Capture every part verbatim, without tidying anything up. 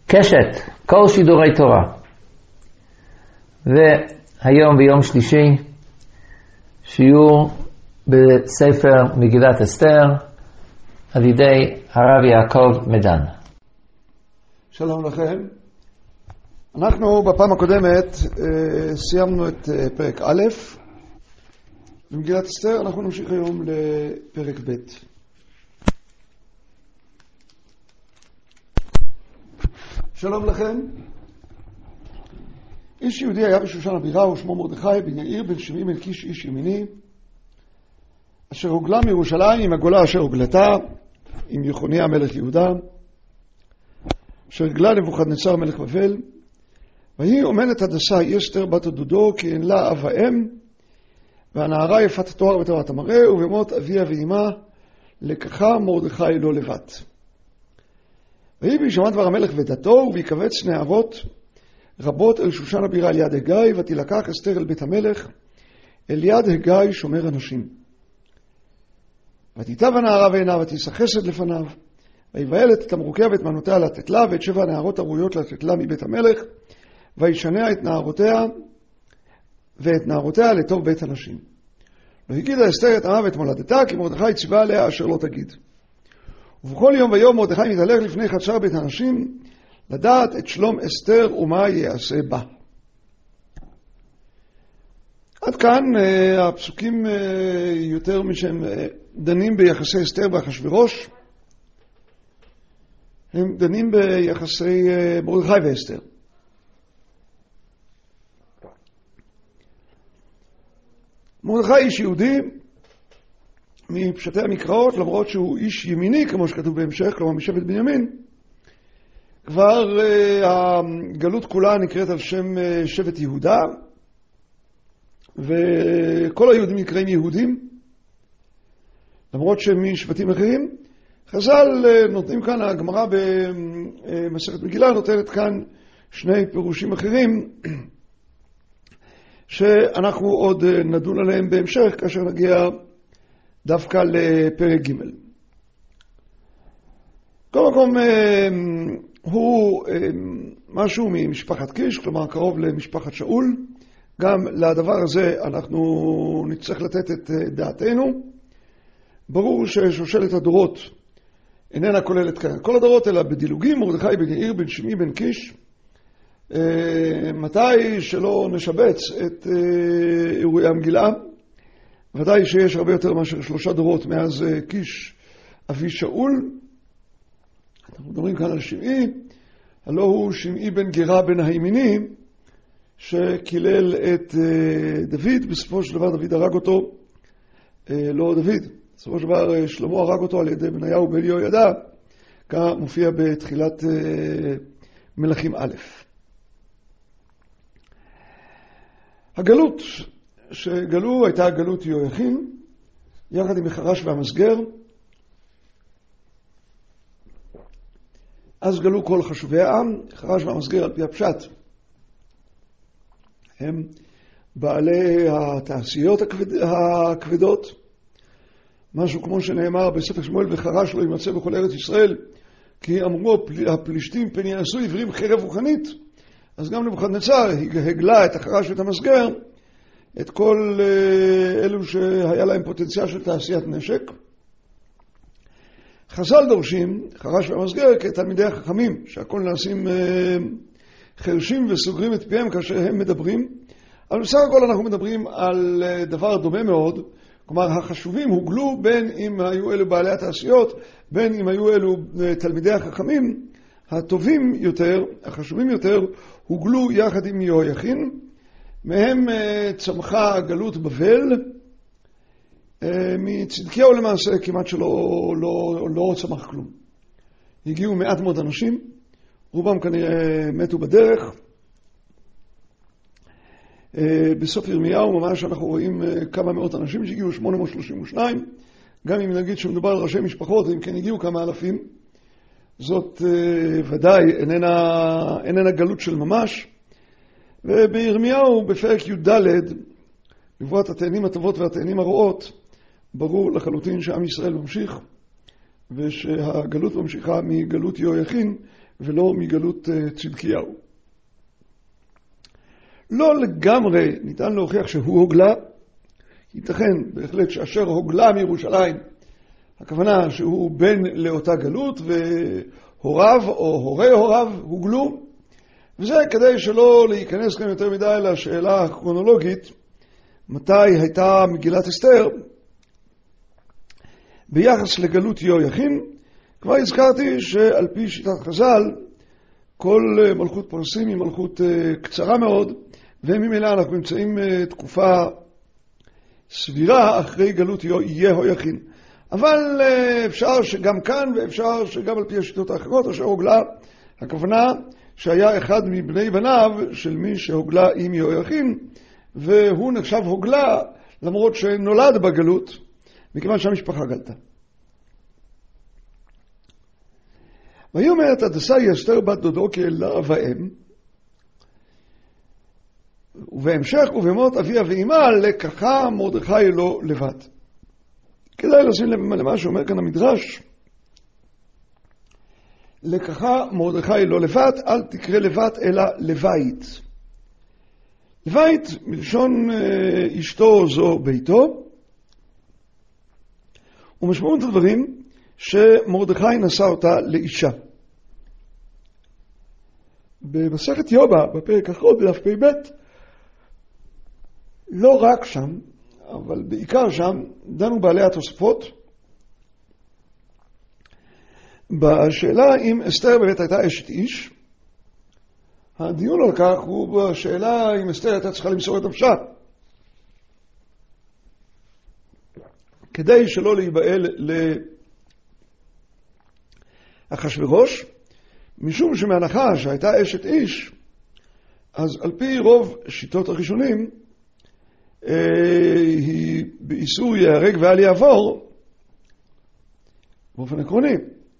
קשת, כל שידורי תורה. והיום ביום שלישי, שיעור בספר מגילת אסתר, על ידי הרב יעקב מדן. שלום לכם. אנחנו בפעם הקודמת אה, סיימנו את אה, פרק א' במגילת אסתר. אנחנו נמשיך היום לפרק ב'. שלום לכם. איש יהודי היה בשושן הבירה ושמו מרדכי בן יאיר בן שמעי בן קיש איש ימיני, אשר הוגלה מירושלים עם הגולה אשר הוגלתה עם יחוניה מלך יהודה, אשר הגלה נבוכדנצר מלך בבל. והיא אומנת הדסה היא אסתר בת דודו, כי אין לה אב ואם, והנערה יפת התואר ותורת המראה, ובמות אביה ואימה לקחה מרדכי לא לבד. והיא בהישמע דבר המלך ודתו, וביקבץ נערות רבות אל שושן הבירה על יד הגיא, ותילקח אסתר אל בית המלך אל יד הגיא שומר אנשים. ותיטב הנערה ועינה ותישא חסד לפניו, ויבהל את תמרוקיה ואת מנותיה לתת לה, ואת שבע הנערות הראויות לתת לה מבית המלך, וישנע את נערותיה ואת נערותיה לטוב בית הנשים. לא הגידה אסתר את עמה ואת מולדתה, כי מרדכי ציווה עליה אשר לא תגיד. ובכל יום ויום מרדכי מתהלך לפני חצר בית הנשים, לדעת את שלום אסתר ומה יעשה בה. עד כאן uh, הפסוקים uh, יותר משהם uh, דנים ביחסי אסתר ואחשוורוש, הם דנים ביחסי uh, מרדכי ואסתר. מרדכי איש יהודי מפשטי המקראות, למרות שהוא איש ימיני כמו שכתוב בהמשך, כלומר משבט בנימין, כבר uh, הגלות כולה נקראת על שם uh, שבט יהודה, וכל היהודים נקראים יהודים, למרות שהם משבטים אחרים. חז"ל uh, נותנים כאן, הגמרא במסכת מגילה נותנת כאן שני פירושים אחרים, שאנחנו עוד uh, נדון עליהם בהמשך, כאשר נגיע דווקא לפרק ג'. כל מקום uh, הוא uh, משהו ממשפחת קיש, כלומר קרוב למשפחת שאול. גם לדבר הזה אנחנו נצטרך לתת את uh, דעתנו. ברור ששושלת הדורות איננה כוללת כאן כל הדורות, אלא בדילוגים. מרדכי בן יאיר בן שמעי בן קיש, uh, מתי שלא נשבץ את uh, אירועי המגילה, ודאי שיש הרבה יותר מאשר שלושה דורות מאז uh, קיש אבי שאול. אנחנו מדברים כאן על שמעי, הלא הוא שמעי בן גרה בן הימיני, שקילל את דוד. בסופו של דבר דוד הרג אותו, לא דוד, בסופו של דבר שלמה הרג אותו על ידי בניהו בן יהוידע, כמופיע בתחילת מלכים א'. הגלות שגלו הייתה גלות יהויכין, יחד עם החרש והמסגר. אז גלו כל חשובי העם. החרש והמסגר על פי הפשט הם בעלי התעשיות הכבד... הכבדות, משהו כמו שנאמר בספר שמואל, וחרש לא יימצא בכל ארץ ישראל, כי אמרו הפלישתים פן יעשו עברים חרב רוחנית. אז גם נבוכדנצר הגלה את החרש ואת המסגר, את כל אלו שהיה להם פוטנציאל של תעשיית נשק. חז"ל דורשים חרש והמסגר כתלמידי החכמים, שהכל נעשים חרשים וסוגרים את פיהם כאשר הם מדברים. אבל בסך הכל אנחנו מדברים על דבר דומה מאוד, כלומר החשובים הוגלו בין אם היו אלו בעלי התעשיות, בין אם היו אלו תלמידי החכמים. הטובים יותר, החשובים יותר, הוגלו יחד עם יהויכין. מהם צמחה גלות בבל. מצדקיהו למעשה כמעט שלא לא, לא צמח כלום. הגיעו מעט מאוד אנשים, רובם כנראה מתו בדרך. בסוף ירמיהו ממש אנחנו רואים כמה מאות אנשים שהגיעו, שמונה מאות שלושים ושתיים. גם אם נגיד שמדובר על ראשי משפחות, אם כן הגיעו כמה אלפים, זאת ודאי איננה, איננה גלות של ממש. ובירמיהו בפרק י"ד, נבואת התאנים הטובות והתאנים הרעות, ברור לחלוטין שעם ישראל ממשיך, ושהגלות ממשיכה מגלות יהויכין ולא מגלות צדקיהו. לא לגמרי ניתן להוכיח שהוא הוגלה. ייתכן בהחלט שאשר הוגלה מירושלים, הכוונה שהוא בן לאותה גלות והוריו או הורי הוריו הוגלו, וזה כדי שלא להיכנס כאן יותר מדי לשאלה הכרונולוגית מתי הייתה מגילת אסתר ביחס לגלות יהויכין. כבר הזכרתי שעל פי שיטת חז"ל כל מלכות פרסים היא מלכות קצרה מאוד, וממילא אנחנו נמצאים תקופה סבירה אחרי גלות יהויכין. אבל אפשר שגם כאן ואפשר שגם על פי השיטות האחרות, אשר הוגלה, הכוונה שהיה אחד מבני בניו של מי שהוגלה עם יהויכין, והוא נחשב הוגלה למרות שנולד בגלות, מכיוון שהמשפחה גלתה. ויאמר תדסי אסתר בת דודו כי אלה ואם, ובהמשך ובמות אביה ואימה לקחה מרדכי לו לבד. כדאי לשים לב למה שאומר כאן המדרש. לקחה מרדכי לו לבד, אל תקרא לבד אלא לבית. לבית מלשון אשתו זו ביתו, ומשמעות הדברים שמרדכי נשא אותה לאישה. במסכת יובא בפרק אחרון בדף פ"ב, לא רק שם אבל בעיקר שם דנו בעלי התוספות בשאלה אם אסתר באמת הייתה אשת איש. הדיון על כך הוא בשאלה אם אסתר הייתה צריכה למסור את נפשה כדי שלא להיבעל לאחשוורוש, משום שמהנחה שהייתה אשת איש, אז על פי רוב שיטות הראשונים היא באיסור יהרג ואל יעבור באופן עקרוני,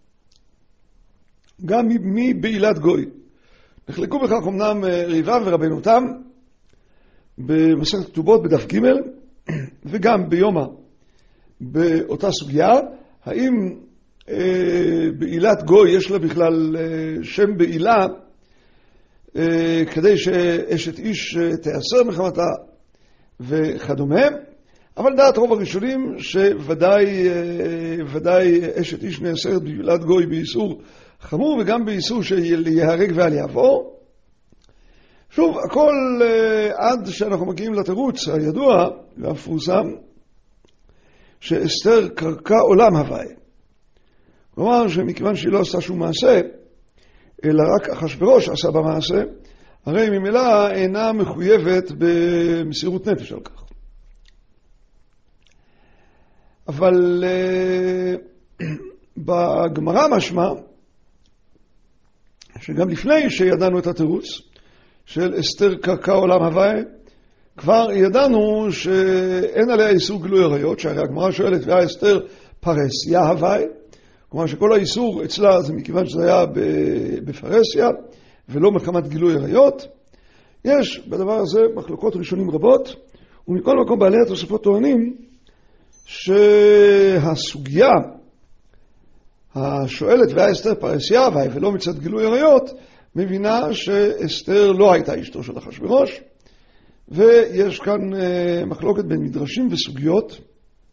גם מבעילת גוי. נחלקו בכך אמנם ריביו ורבנו תם במסכת כתובות בדף ג' וגם ביומא באותה סוגיה, האם אה, בעילת גוי יש לה בכלל אה, שם בעילה אה, כדי שאשת איש אה, תיאסר מחמתה וכדומה. אבל דעת רוב הראשונים שוודאי אה, ודאי אשת איש נאסרת בעילת גוי באיסור חמור וגם באיסור שיהרג ואל יעבור. שוב, הכל אה, עד שאנחנו מגיעים לתירוץ הידוע והמפורסם שאסתר קרקע עולם הוואי. כלומר שמכיוון שהיא לא עשתה שום מעשה, אלא רק אחשוורוש עשה במעשה, הרי ממילא אינה מחויבת במסירות נפש על כך. אבל uh, בגמרא משמע, שגם לפני שידענו את התירוץ של אסתר קרקע עולם הוואי, כבר ידענו שאין עליה איסור גילוי עריות, שהרי הגמרא שואלת, והיה אסתר פרסיה הוואי, כלומר שכל האיסור אצלה זה מכיוון שזה היה בפרסיה, ולא מחמת גילוי עריות. יש בדבר הזה מחלוקות ראשונים רבות, ומכל מקום בעלי התוספות טוענים שהסוגיה השואלת והיה אסתר פרסיה הוואי ולא מצד גילוי עריות, מבינה שאסתר לא הייתה אשתו של אחשוורוש, ויש כאן מחלוקת בין מדרשים וסוגיות.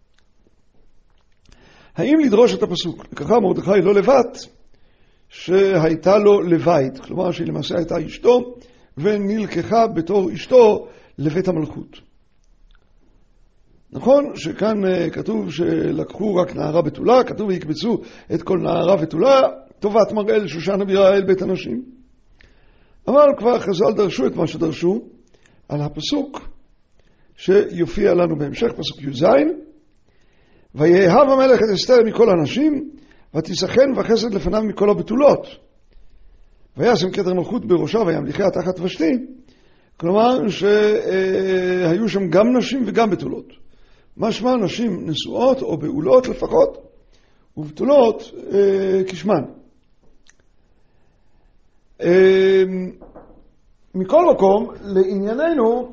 האם לדרוש את הפסוק, לקחה מרדכי לא לבת, שהייתה לו לבית, כלומר שהיא למעשה הייתה אשתו, ונלקחה בתור אשתו לבית המלכות. נכון שכאן כתוב שלקחו רק נערה בתולה, כתוב ויקבצו את כל נערה בתולה, טובת מראל שושן הבירה אל בית הנשים. אבל כבר חז"ל דרשו את מה שדרשו, על הפסוק שיופיע לנו בהמשך, פסוק י"ז, ויאהב המלך את אסתר מכל הנשים, ותיסחן וחסד לפניו מכל הבתולות. וישם כתר מלכות בראשה וימליכיה תחת ושתי. כלומר שהיו שם גם נשים וגם בתולות. משמע נשים נשואות או בעולות לפחות, ובתולות אה, כשמן. אה, מכל מקום, לענייננו,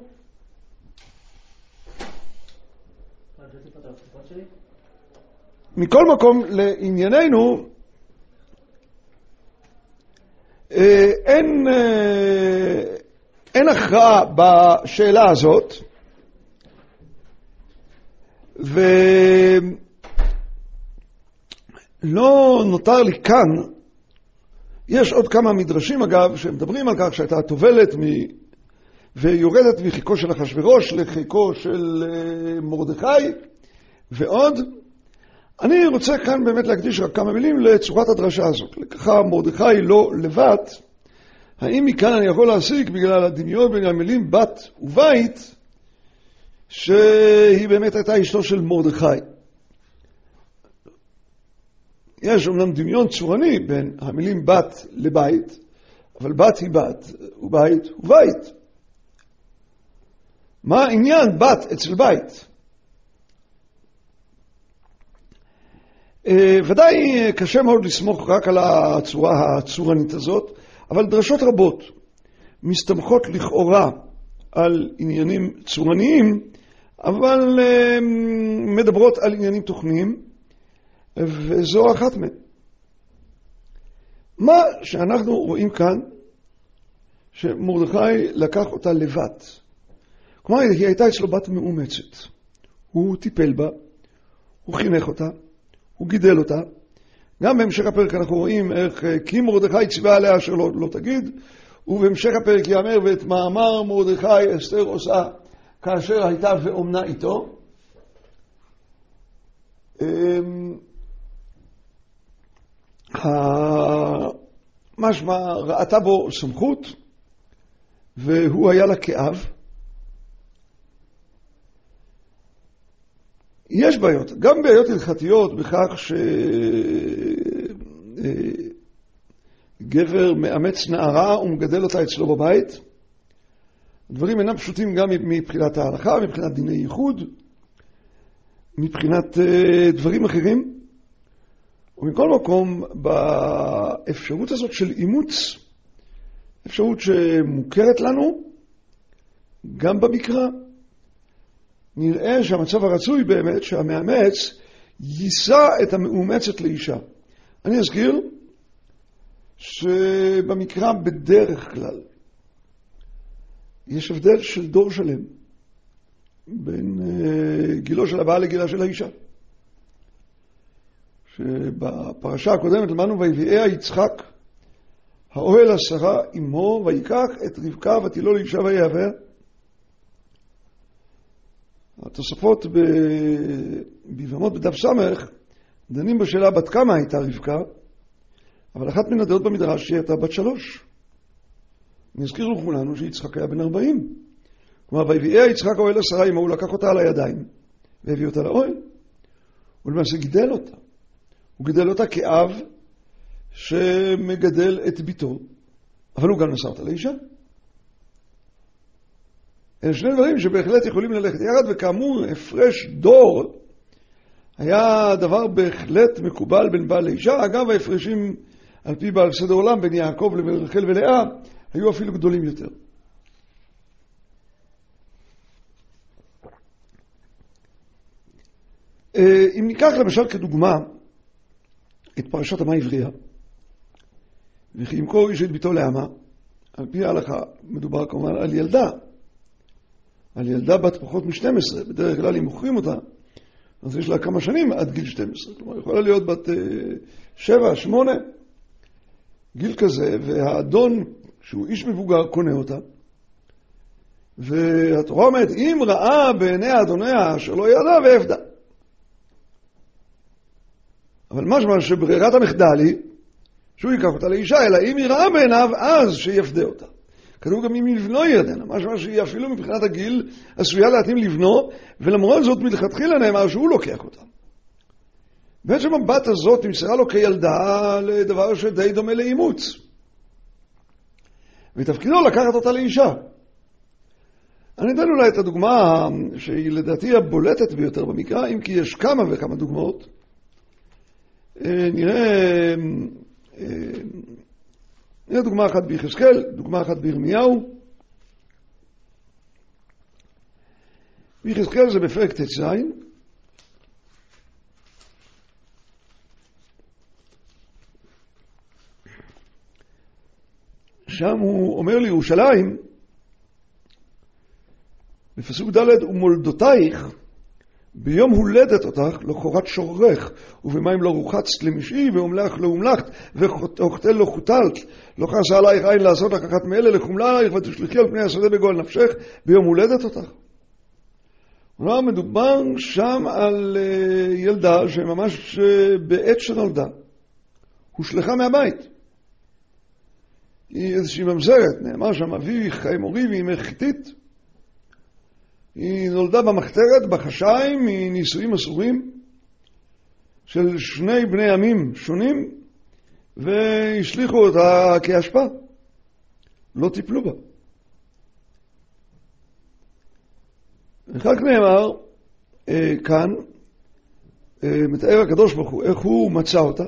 מכל מקום לענייננו, אין, אין הכרעה בשאלה הזאת, ולא נותר לי כאן, יש עוד כמה מדרשים אגב שמדברים על כך שהייתה טובלת מ... ויורדת מחיקו של אחשוורוש לחיקו של מרדכי ועוד. אני רוצה כאן באמת להקדיש רק כמה מילים לצורת הדרשה הזאת. לככה מרדכי לא לבד, האם מכאן אני יכול להסיק בגלל הדמיון בין המילים בת ובית שהיא באמת הייתה אשתו של מרדכי? יש אומנם דמיון צורני בין המילים בת לבית, אבל בת היא בת ובית הוא בית. מה העניין בת אצל בית? ודאי קשה מאוד לסמוך רק על הצורה הצורנית הזאת, אבל דרשות רבות מסתמכות לכאורה על עניינים צורניים, אבל מדברות על עניינים תוכניים, וזו אחת מהן. מה שאנחנו רואים כאן, שמרדכי לקח אותה לבד. כלומר, היא הייתה אצלו בת מאומצת. הוא טיפל בה, הוא חינך אותה, הוא גידל אותה. גם בהמשך הפרק אנחנו רואים איך כי מרדכי ציווה עליה אשר לא, לא תגיד, ובהמשך הפרק יאמר ואת מאמר מרדכי אסתר עושה כאשר הייתה ואומנה איתו. משמע ראתה בו סמכות והוא היה לה כאב. יש בעיות, גם בעיות הלכתיות בכך שגבר מאמץ נערה ומגדל אותה אצלו בבית. הדברים אינם פשוטים גם מבחינת ההלכה, מבחינת דיני ייחוד, מבחינת דברים אחרים. ומכל מקום, באפשרות הזאת של אימוץ, אפשרות שמוכרת לנו גם במקרא, נראה שהמצב הרצוי באמת שהמאמץ יישא את המאומצת לאישה. אני אזכיר שבמקרא בדרך כלל יש הבדל של דור שלם בין גילו של הבעל לגילה של האישה. שבפרשה הקודמת למדנו ויביאה יצחק האוהל השרה אמו ויקח את רבקה ותילו לאישה ויהביה. התוספות ביבמות בדף סמך דנים בשאלה בת כמה הייתה רבקה, אבל אחת מן הדעות במדרש שהיא הייתה בת שלוש. נזכיר לכולנו שיצחק היה בן ארבעים. כלומר, ויביאה יצחק האוהל השרה אמו, הוא לקח אותה על הידיים והביא אותה לאוהל. הוא למעשה גידל אותה. הוא גידל אותה כאב שמגדל את ביתו, אבל הוא גם נשא אותה לאישה. אלה שני דברים שבהחלט יכולים ללכת יחד, וכאמור, הפרש דור היה דבר בהחלט מקובל בין בעל לאישה. אגב, ההפרשים על פי בעל סדר עולם בין יעקב לבין רחל ולאה היו אפילו גדולים יותר. אם ניקח למשל כדוגמה את פרשת המה עברייה, וכי ימכור איש את ביתו לעמה, על פי ההלכה מדובר כמובן על ילדה, על ילדה בת פחות מ-שתים עשרה, בדרך כלל אם מוכרים אותה, אז יש לה כמה שנים עד גיל שתים עשרה, כלומר יכולה להיות בת שבע, שמונה, גיל כזה, והאדון שהוא איש מבוגר קונה אותה, והתורה אומרת, אם ראה בעיני אדוניה שלא ידע והפדה. אבל משמע שברירת המחדל היא שהוא ייקח אותה לאישה, אלא אם היא ראה בעיניו אז שיפדה אותה. כתוב גם אם לבנו ירדנה, משמע שהיא אפילו מבחינת הגיל עשויה להתאים לבנו, ולמרות זאת מלכתחילה נאמר שהוא לוקח אותה. בעצם הבת הזאת נמסרה לו כילדה לדבר שדי דומה לאימוץ. ותפקידו לקחת אותה לאישה. אני אתן אולי את הדוגמה שהיא לדעתי הבולטת ביותר במקרא, אם כי יש כמה וכמה דוגמאות. נראה, נראה דוגמה אחת ביחזקאל, דוגמה אחת בירמיהו. ביחזקאל זה בפרק ט"ז. שם הוא אומר לירושלים, בפסוק ד' ומולדותייך, ביום הולדת אותך לא חורת שורך, ובמים לא רוחצת למשעי, ואומלך לא אומלכת, ואוכתל לא חוטלת, לא חסה עלייך עין לעשות לך אחת מאלה, לחומלה עלייך ותשלחי על פני השדה בגואל נפשך, ביום הולדת אותך. כלומר, מדובר שם על ילדה שממש בעת שנולדה, הושלחה מהבית. היא איזושהי ממזרת, נאמר שם אבי חיים אורי ואימא חיתית. היא נולדה במחתרת, בחשיים, מנישואים אסורים של שני בני עמים שונים, והשליחו אותה כאשפה. לא טיפלו בה. וכך נאמר אה, כאן, אה, מתאר הקדוש ברוך הוא, איך הוא מצא אותה.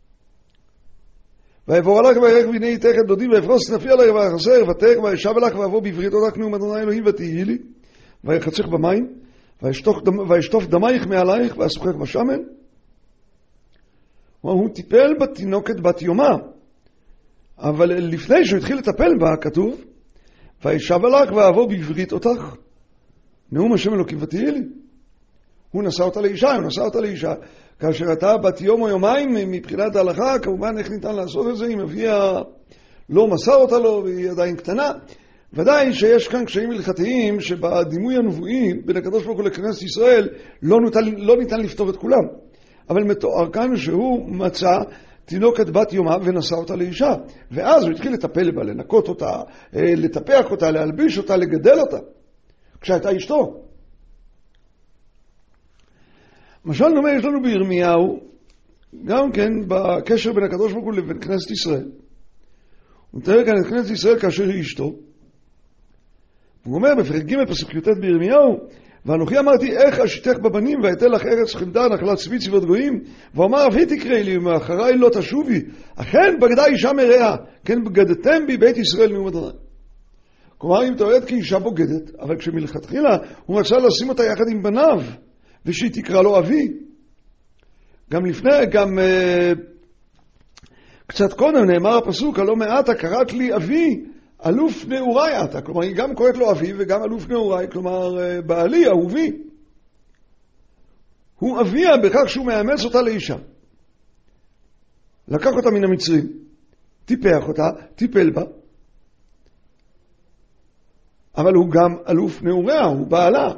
ויבוא עליך וירך והנה איתך את דודי ויפרוס נפי עליך ויחסר ותך וישב אליך ויבוא בברית אותך נאום אדוני אלוהים ותהי לי ויחצך במים וישטוף דמייך מעלייך ואסוכך בשמן. הוא טיפל בתינוקת בת יומה, אבל לפני שהוא התחיל לטפל בה כתוב וישב אליך ויבוא בברית אותך נאום השם אלוקים ותהי לי. הוא נשא אותה לאישה, הוא נשא אותה לאישה. כאשר אתה בת יום או יומיים מבחינת ההלכה, כמובן איך ניתן לעשות את זה, אם אביה לא מסר אותה לו והיא עדיין קטנה. ודאי שיש כאן קשיים הלכתיים שבדימוי הנבואי בין הקדוש ברוך הוא לכנסת ישראל לא ניתן, לא ניתן לפתור את כולם. אבל מתואר כאן שהוא מצא תינוקת בת יומה ונשא אותה לאישה. ואז הוא התחיל לטפל בה, לנקות אותה, לטפח אותה, להלביש אותה, לגדל אותה. כשהייתה אשתו. משל דומה יש לנו בירמיהו, גם כן בקשר בין הקדוש ברוך הוא לבין כנסת ישראל. הוא מתאר כאן את כנסת ישראל כאשר היא אשתו. הוא אומר בפרק ג' פסוק י"ט בירמיהו, ואנוכי אמרתי איך אשיתך בבנים ואתן לך ארץ חמדה נחלת צבי צבאות גויים, ואומר אבי תקראי לי ומאחריי לא תשובי, אכן בגדה אישה מרעה, כן בגדתם בי בית ישראל נאום אדוני. כלומר, היא מתוארת כאישה בוגדת, אבל כשמלכתחילה הוא רצה לשים אותה יחד עם בניו, ושהיא תקרא לו אבי. גם לפני, גם uh, קצת קודם נאמר הפסוק, הלא מעטה קראת לי אבי, אלוף נעוריי אתה. כלומר, היא גם קוראת לו אבי וגם אלוף נעוריי, כלומר, uh, בעלי, אהובי. הוא אביה בכך שהוא מאמץ אותה לאישה. לקח אותה מן המצרים, טיפח אותה, טיפל בה, אבל הוא גם אלוף נעוריה, הוא בעלה.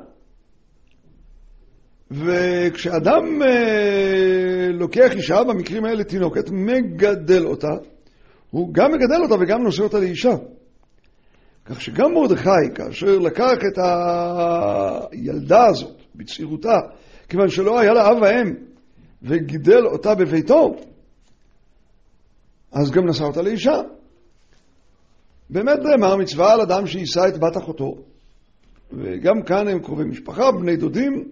וכשאדם אה, לוקח אישה, במקרים האלה תינוקת, מגדל אותה, הוא גם מגדל אותה וגם נושא אותה לאישה. כך שגם מרדכי, כאשר לקח את הילדה הזאת בצעירותה, כיוון שלא היה לה אב ואם, וגידל אותה בביתו, אז גם נשא אותה לאישה. באמת נאמר מצווה על אדם שיישא את בת אחותו, וגם כאן הם קרובי משפחה, בני דודים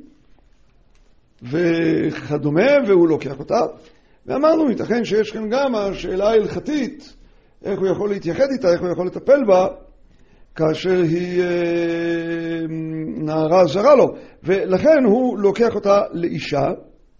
וכדומה, והוא לוקח אותה. ואמרנו, ייתכן שיש כאן גם השאלה ההלכתית, איך הוא יכול להתייחד איתה, איך הוא יכול לטפל בה, כאשר היא אה, נערה זרה לו, ולכן הוא לוקח אותה לאישה.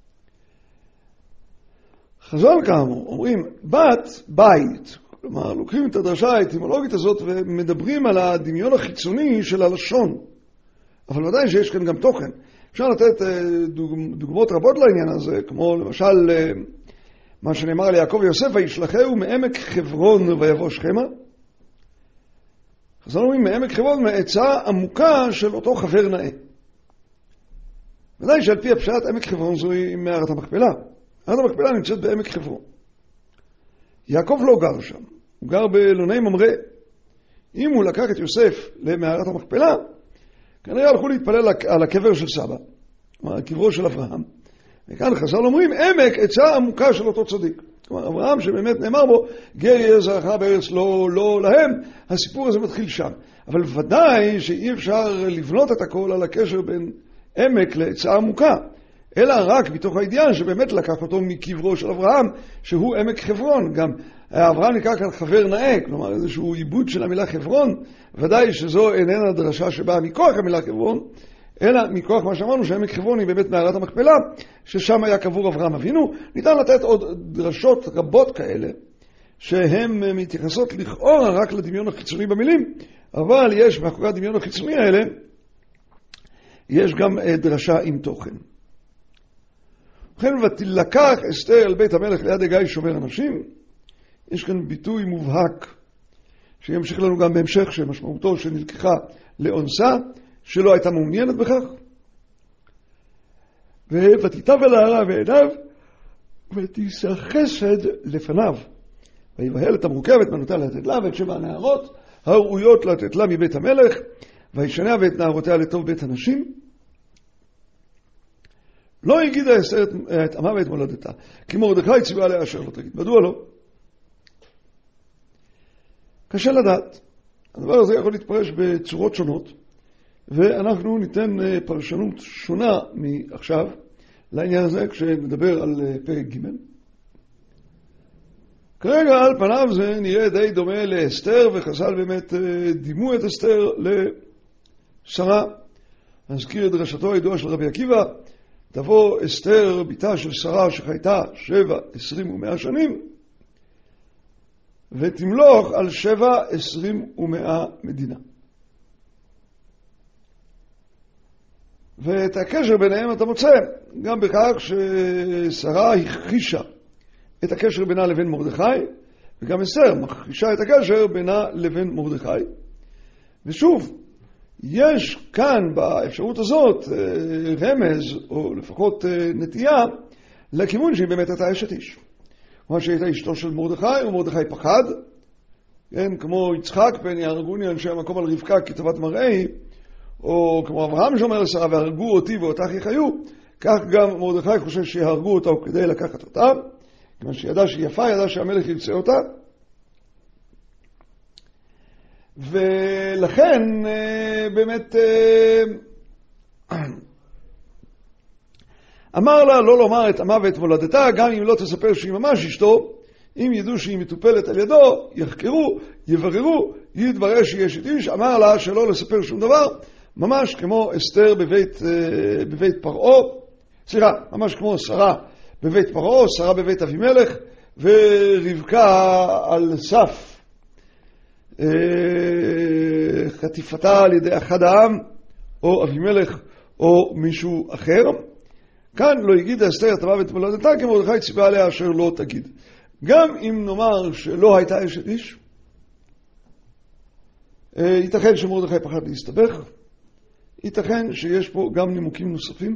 חז"ל כאמור אומרים בת בית, כלומר לוקחים את הדרשה האטימולוגית הזאת ומדברים על הדמיון החיצוני של הלשון, אבל ודאי שיש כאן גם תוכן. אפשר לתת דוגמאות רבות לעניין הזה, כמו למשל מה שנאמר על יעקב ויוסף, וישלחהו מעמק חברון ויבוא שכמה. חז"ל אומרים מעמק חברון, מעצה עמוקה של אותו חבר נאה. ודאי שעל פי הפשט עמק חברון זוהי מערת המכפלה. מערת המכפלה נמצאת בעמק חברון. יעקב לא גר שם, הוא גר באלוני ממרא. אם הוא לקח את יוסף למערת המכפלה, כנראה הלכו להתפלל על הקבר של סבא, הקברו של אברהם. וכאן חז"ל אומרים, עמק עצה עמוקה של אותו צדיק. כלומר, אברהם שבאמת נאמר בו, גר יהיה זרעך בארץ לא, לא להם, הסיפור הזה מתחיל שם. אבל ודאי שאי אפשר לבנות את הכל על הקשר בין עמק לעצה עמוקה, אלא רק מתוך הידיעה שבאמת לקח אותו מקברו של אברהם, שהוא עמק חברון. גם אברהם נקרא כאן חבר נאה, כלומר איזשהו עיבוד של המילה חברון, ודאי שזו איננה דרשה שבאה מכוח המילה חברון, אלא מכוח מה שאמרנו שעמק חברון היא באמת מערת המכפלה, ששם היה קבור אברהם אבינו. ניתן לתת עוד דרשות רבות כאלה, שהן מתייחסות לכאורה רק לדמיון החיצוני במילים, אבל יש מאחורי הדמיון החיצוני האלה, יש גם דרשה עם תוכן. ובכן, ותילקח אסתר אל בית המלך ליד הגיא שומר אנשים, יש כאן ביטוי מובהק, שימשיך לנו גם בהמשך, שמשמעותו שנלקחה לאונסה, שלא הייתה מעוניינת בכך. ותיטב אל הערה בעיניו, ותישא חסד לפניו. ויבהל את המורכבת מנותה לתת לה, ואת שבע הנערות הראויות לתת לה מבית המלך, וישניה ואת נערותיה לטוב בית הנשים. לא הגידה אסתר את עמה ואת מולדתה, כי מרדכי ציווה עליה אשר לא תגיד. מדוע לא? קשה לדעת. הדבר הזה יכול להתפרש בצורות שונות, ואנחנו ניתן פרשנות שונה מעכשיו לעניין הזה כשנדבר על פרק ג'. כרגע על פניו זה נראה די דומה לאסתר, וחז"ל באמת דימו את אסתר לשרה. נזכיר את דרשתו הידועה של רבי עקיבא, תבוא אסתר ביתה של שרה שחייתה שבע, עשרים ומאה שנים, ותמלוך על שבע, עשרים ומאה מדינה. ואת הקשר ביניהם אתה מוצא גם בכך ששרה הכחישה את הקשר בינה לבין מרדכי, וגם אסתר מכחישה את הקשר בינה לבין מרדכי. ושוב, יש כאן באפשרות הזאת רמז, או לפחות נטייה, לכיוון שהיא באמת הייתה אשת איש. כמו שהייתה אשתו של מרדכי, ומרדכי פחד, כן, כמו יצחק פן יהרגוני אנשי המקום על רבקה כי טובת מראי, או כמו אברהם שאומר לשרה והרגו אותי ואותך יחיו, כך גם מרדכי חושב שיהרגו אותה כדי לקחת אותה, כיוון שידע שהיא יפה, ידע שהמלך ירצה אותה. ולכן באמת אמר לה לא לומר את עמה ואת מולדתה, גם אם לא תספר שהיא ממש אשתו, אם ידעו שהיא מטופלת על ידו, יחקרו, יבררו, יתברר שהיא אשת איש. אמר לה שלא לספר שום דבר, ממש כמו אסתר בבית, בבית פרעה, סליחה, ממש כמו שרה בבית פרעה, שרה בבית אבימלך, ורבקה על סף חטיפתה על ידי אחד העם, או אבימלך, או מישהו אחר. כאן לא הגידה אסתר את עמה ואת מולדתה, כי מרדכי ציווה עליה אשר לא תגיד. גם אם נאמר שלא הייתה אשת איש, ייתכן שמרדכי פחד להסתבך, ייתכן שיש פה גם נימוקים נוספים.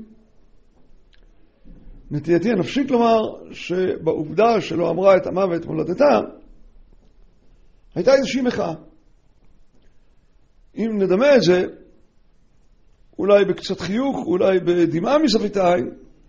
נטייתי הנפשית לומר שבעובדה שלא אמרה את עמה ואת מולדתה, הייתה איזושהי מחאה. אם נדמה את זה, אולי בקצת חיוך, אולי בדמעה מסביב העין,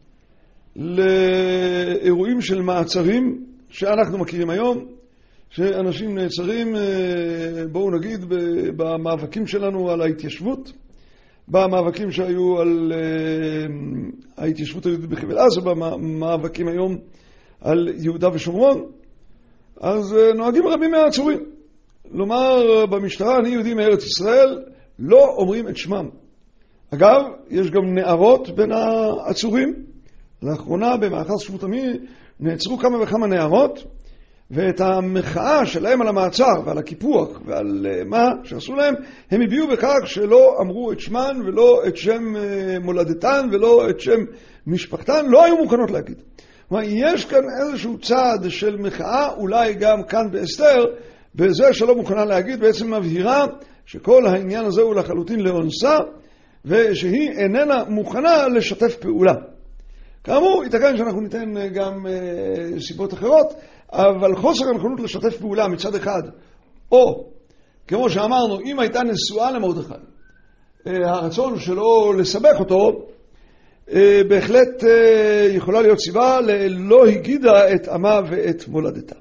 לאירועים של מעצרים שאנחנו מכירים היום, שאנשים נעצרים, בואו נגיד, במאבקים שלנו על ההתיישבות, במאבקים שהיו על ההתיישבות היהודית בחבל עזה, במאבקים היום על יהודה ושומרון, אז נוהגים רבים מהעצורים. לומר במשטרה, אני יהודי מארץ ישראל, לא אומרים את שמם. אגב, יש גם נערות בין העצורים. לאחרונה במאחז שבות עמי נעצרו כמה וכמה נערות, ואת המחאה שלהם על המעצר ועל הקיפוח ועל מה שעשו להם, הם הביאו בכך שלא אמרו את שמן ולא את שם מולדתן ולא את שם משפחתן, לא היו מוכנות להגיד. כלומר, יש כאן איזשהו צעד של מחאה, אולי גם כאן באסתר, בזה שלא מוכנה להגיד, בעצם מבהירה שכל העניין הזה הוא לחלוטין לאונסה, ושהיא איננה מוכנה לשתף פעולה. כאמור, ייתכן שאנחנו ניתן גם אה, סיבות אחרות, אבל חוסר הנכונות לשתף פעולה מצד אחד, או, כמו שאמרנו, אם הייתה נשואה למרדכי, אה, הרצון שלו לסבך אותו, אה, בהחלט אה, יכולה להיות סיבה ללא הגידה את עמה ואת מולדתה.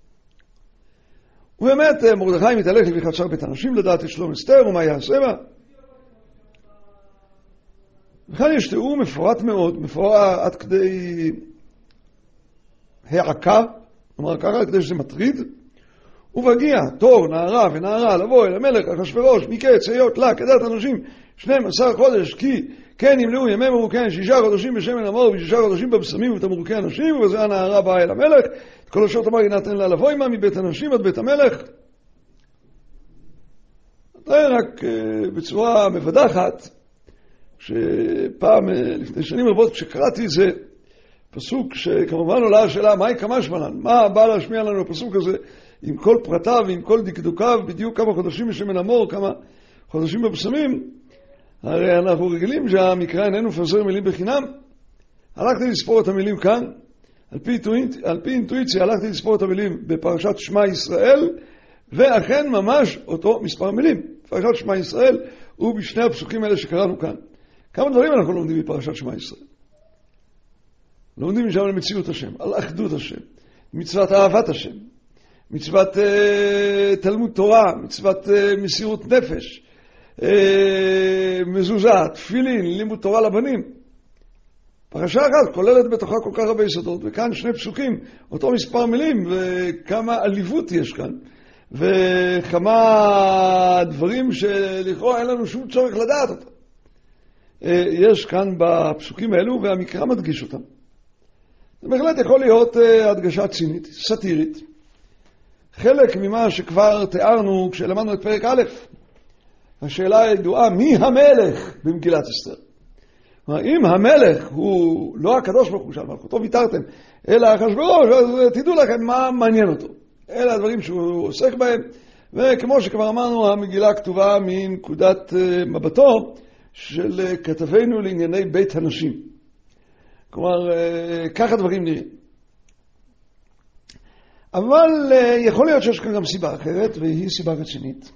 ובאמת, מרדכי מתהלך לפי חצר בית הנשים לדעת את שלום אסתר ומה יעשה בה. וכאן יש תיאור מפורט מאוד, מפורט עד כדי העקה, כלומר ככה, עד כדי שזה מטריד, ובגיע תור נערה ונערה לבוא אל המלך אחשוורוש מקץ היות לה כדת אנשים שנים עשר חודש, כי כן ימלאו ימי מרוקי שישה חודשים בשמן המור ושישה חודשים בבשמים ובתמרוקי אנשים, וזה הנערה באה אל המלך, את כל השעות אמר ינתן לה לבוא עמה מבית הנשים עד בית המלך. זה רק בצורה מבדחת, שפעם לפני שנים רבות כשקראתי זה פסוק שכמובן עולה השאלה מהי כמה שמלן, מה בא להשמיע לנו הפסוק הזה עם כל פרטיו ועם כל דקדוקיו, בדיוק כמה חודשים בשמן המור, כמה חודשים בבשמים. הרי אנחנו רגילים שהמקרא איננו מפזר מילים בחינם. הלכתי לספור את המילים כאן, על פי, על פי אינטואיציה הלכתי לספור את המילים בפרשת שמע ישראל, ואכן ממש אותו מספר מילים. פרשת שמע ישראל הוא בשני הפסוקים האלה שקראנו כאן. כמה דברים אנחנו לומדים בפרשת שמע ישראל? לומדים שם על מציאות השם, על אחדות השם, מצוות אהבת השם, מצוות uh, תלמוד תורה, מצוות uh, מסירות נפש, uh, מזוזה, תפילין, לימוד תורה לבנים. פרשה אחת כוללת בתוכה כל כך הרבה יסודות, וכאן שני פסוקים, אותו מספר מילים, וכמה עליבות יש כאן, וכמה דברים שלכאורה אין לנו שום צורך לדעת אותם. Uh, יש כאן בפסוקים האלו, והמקרא מדגיש אותם. זה בהחלט יכול להיות uh, הדגשה צינית, סטירית. חלק ממה שכבר תיארנו כשלמדנו את פרק א', השאלה הידועה, מי המלך במגילת אסתר? אם המלך הוא לא הקדוש ברוך הוא של מלכותו ויתרתם, אלא אחשוורוש, אז תדעו לכם מה מעניין אותו. אלה הדברים שהוא עוסק בהם, וכמו שכבר אמרנו, המגילה כתובה מנקודת מבטו של כתבינו לענייני בית הנשים. כלומר, ככה דברים נראים. אבל יכול להיות שיש כאן גם סיבה אחרת, והיא סיבה רצינית.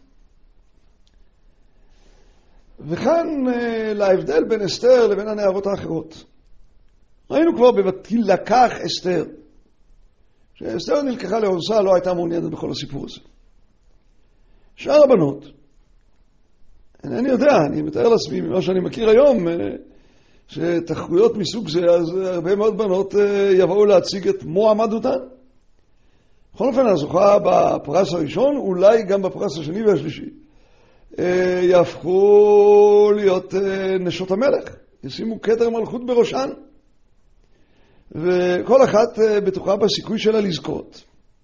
וכאן להבדל בין אסתר לבין הנערות האחרות. ראינו כבר ב"ותילקח אסתר", שאסתר נלקחה לאורסה, לא הייתה מעוניינת בכל הסיפור הזה. שאר הבנות, אני יודע, אני מתאר לעצמי ממה שאני מכיר היום, שתחרויות מסוג זה, אז הרבה מאוד בנות יבואו להציג את מועמדותן. בכל אופן, הזוכה בפרס הראשון, אולי גם בפרס השני והשלישי, יהפכו להיות נשות המלך, ישימו כתר מלכות בראשן, וכל אחת בטוחה בסיכוי שלה לזכות,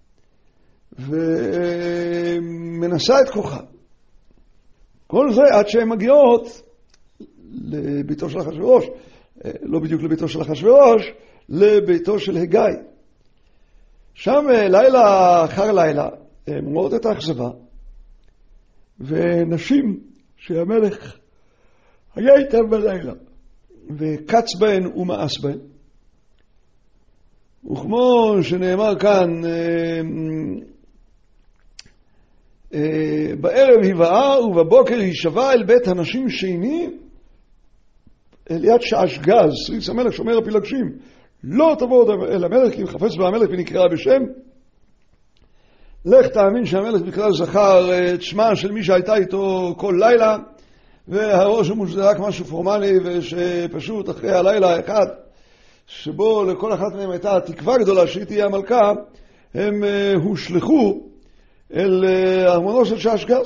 ומנסה את כוחה. כל זה עד שהן מגיעות לביתו של אחשוורוש, לא בדיוק לביתו של אחשוורוש, לביתו של הגי. שם לילה אחר לילה הם רואות את האכזבה, ונשים שהמלך היה איתם בלילה וקץ בהן ומאס בהן, וכמו שנאמר כאן, בערב היבאה ובבוקר הישבע אל בית הנשים שני אל יד שעשגז, שריץ המלך שומר הפילגשים, לא תבוא אל המלך כי מחפש בהמלך ונקרא בשם. לך תאמין שהמלך בכלל זכר את שמה של מי שהייתה איתו כל לילה, והראש הוא שזה רק משהו פורמלי, ושפשוט אחרי הלילה האחד שבו לכל אחת מהם הייתה תקווה גדולה שהיא תהיה המלכה, הם הושלחו אל ארמונו של שעשגז.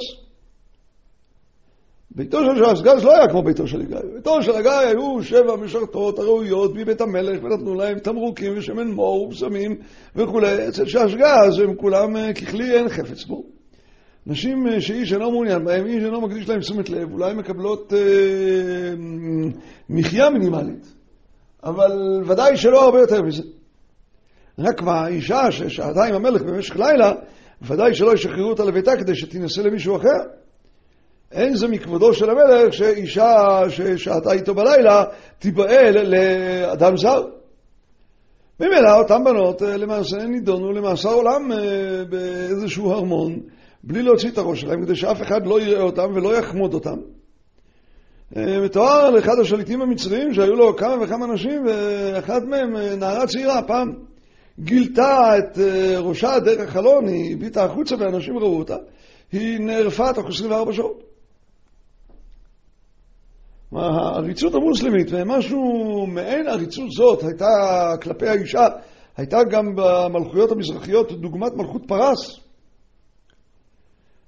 ביתו של שעשגז לא היה כמו ביתו של הגיא. ביתו של הגיא היו שבע משרתות הראויות מבית המלך, ונתנו להם תמרוקים ושמן מור ובשמים וכו'. אצל שעשגז הם כולם ככלי אין חפץ בו. נשים שאיש אינו מעוניין בהם, איש אינו מקדיש להם תשומת לב, אולי מקבלות אה, מחיה מינימלית, אבל ודאי שלא הרבה יותר מזה. רק מה, אישה ששהתה עם המלך במשך לילה, ודאי שלא ישחררו אותה לביתה כדי שתנסה למישהו אחר. אין זה מכבודו של המלך שאישה ששהתה איתו בלילה תיבעל לאדם זר. ממילא אותם בנות למעשה נידונו למאסר עולם באיזשהו הרמון, בלי להוציא את הראש שלהם, כדי שאף אחד לא יראה אותם ולא יחמוד אותם. מתואר לאחד השליטים המצריים שהיו לו כמה וכמה נשים, ואחת מהם, נערה צעירה, פעם גילתה את ראשה דרך החלון, היא הביטה החוצה ואנשים ראו אותה, היא נערפה תוך עשרים וארבע שעות. העריצות המוסלמית, ומשהו מעין עריצות זאת הייתה כלפי האישה, הייתה גם במלכויות המזרחיות דוגמת מלכות פרס.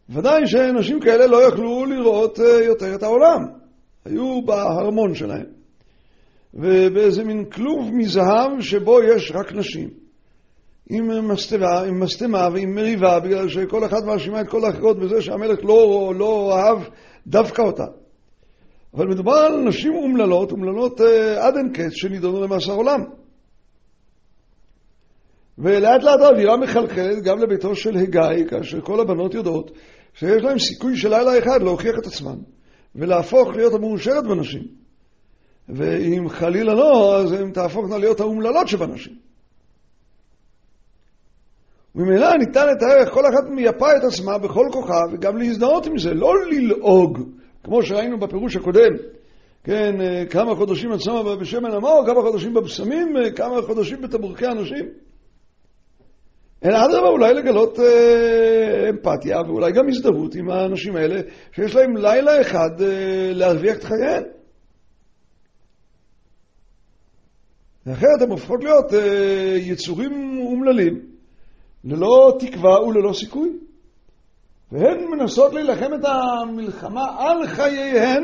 ודאי שאנשים כאלה לא יכלו לראות יותר את העולם. היו בהרמון שלהם. ובאיזה מין כלוב מזהב שבו יש רק נשים. עם מסתמה, עם מסתמה ועם מריבה, בגלל שכל אחד מאשימה את כל האחרות בזה שהמלך לא, לא אהב דווקא אותה. אבל מדובר על נשים אומללות, אומללות עד אין קץ שנידונו למאסר עולם. ולאט לאט האווירה מחלחלת גם לביתו של הגאי, כאשר כל הבנות יודעות שיש להם סיכוי של לילה אחד להוכיח את עצמן, ולהפוך להיות המאושרת בנשים. ואם חלילה לא, אז הן תהפוכנה להיות האומללות שבנשים. וממילא ניתן לתאר איך כל אחת מייפה את עצמה בכל כוחה, וגם להזדהות עם זה, לא ללעוג, כמו שראינו בפירוש הקודם. כן, כמה חודשים את שמה בשמן המור, כמה חודשים בבשמים, כמה חודשים בתבורכי אנשים. אלא אדרבה, אולי לגלות אה, אמפתיה, ואולי גם הזדהות עם האנשים האלה, שיש להם לילה אחד אה, להרוויח את חייהם. ואחרת הם הופכות להיות אה, יצורים אומללים, ללא תקווה וללא סיכוי. והן מנסות להילחם את המלחמה על חייהן,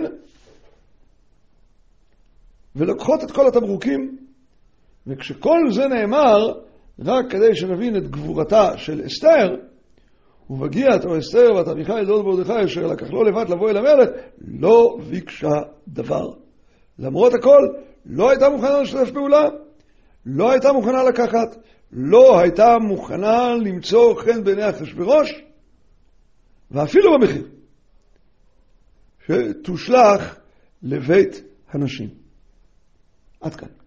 ולוקחות את כל התברוקים. וכשכל זה נאמר, רק כדי שנבין את גבורתה של אסתר, ובגיעת או אסתר בת אביחיל דוד מרדכי אשר לקח לו לבד לבוא אל המלך, לא ביקשה דבר. למרות הכל, לא הייתה מוכנה לשתף פעולה, לא הייתה מוכנה לקחת, לא הייתה מוכנה למצוא חן בעיני אחשוורוש, ואפילו במחיר שתושלח לבית הנשים. עד כאן.